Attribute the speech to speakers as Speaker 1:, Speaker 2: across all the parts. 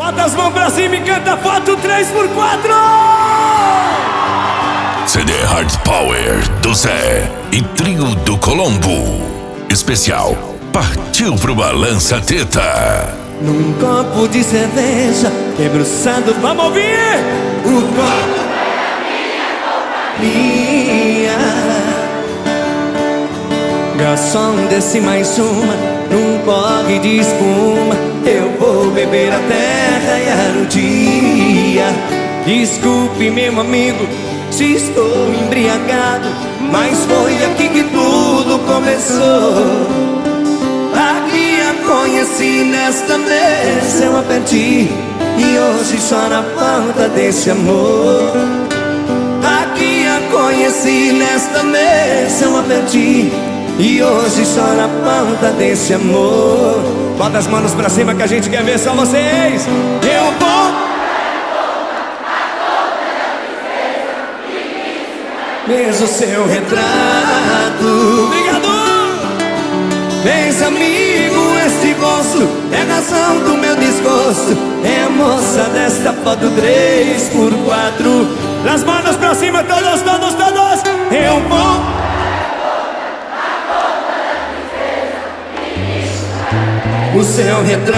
Speaker 1: Bota as mãos pra cima e canta foto 3x4.
Speaker 2: CD Hard Power do Zé e Trio do Colombo. Especial Partiu pro Balança Teta.
Speaker 1: Num copo de cerveja, debruçado, vamos ouvir! O copo é minha. Garçom, desce mais uma, num pogue de espuma. Eu vou beber até raiar o dia. Desculpe, meu amigo, se estou embriagado, mas foi aqui que tudo começou. Aqui a conheci, nesta mesa eu a perdi, e hoje chora a falta desse amor. Aqui a conheci, nesta mesa eu a perdi, e hoje chora a falta desse amor. Bota as mãos pra cima que a gente quer ver só vocês. Eu vou mesmo seu retrato. Obrigado! Vês, amigo, este gosto é a razão do meu desgosto. É a moça desta foto 3x4. As manos pra cima, todos, todos, todos. Eu vou o seu retrato.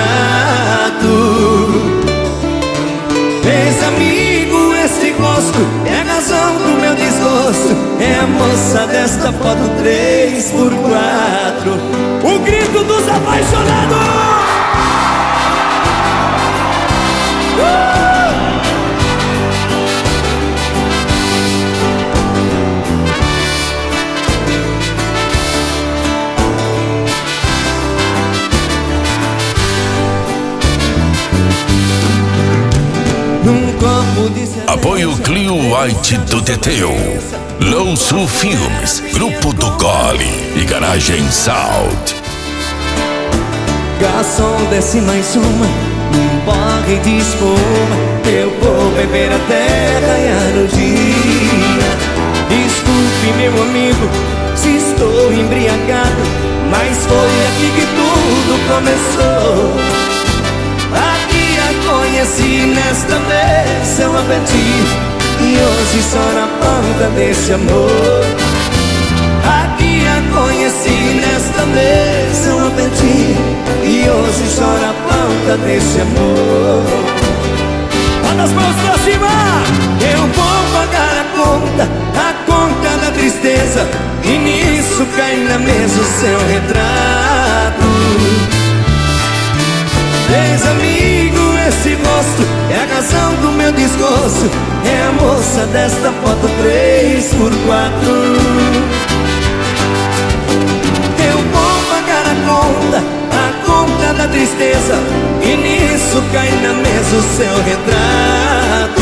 Speaker 1: Vês, amigo, este gosto é a razão do meu desgosto. É a moça desta foto 3x4. O grito dos apaixonados.
Speaker 2: Apoio Clio White do Teteu, Low Sul Filmes, Grupo do Gole e Garagem Salt.
Speaker 1: Garçom, desce mais uma, num pogue de espuma. Eu vou beber até raiar o dia. Desculpe, meu amigo, se estou embriagado, mas foi aqui que tudo começou. Aqui a conheci, nesta vez eu a perdi, e hoje só na ponta desse amor. Aqui a conheci, nesta vez eu a perdi, e hoje só na ponta desse amor. Bota as mãos pra cima! Eu vou pagar a conta da tristeza, e nisso cai na mesa o seu retrato. Vês, amigo, esse rosto é a razão do meu desgosto. É a moça desta foto 3x4. Eu vou pagar a conta da tristeza, e nisso cai na mesa o seu retrato.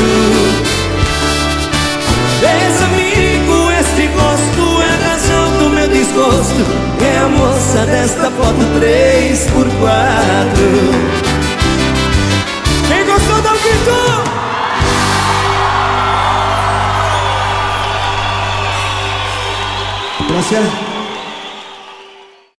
Speaker 1: Vês, amigo, este gosto é a razão do meu desgosto. É a moça desta foto 3x4. Quem gostou dá um grito!
Speaker 3: Gracias.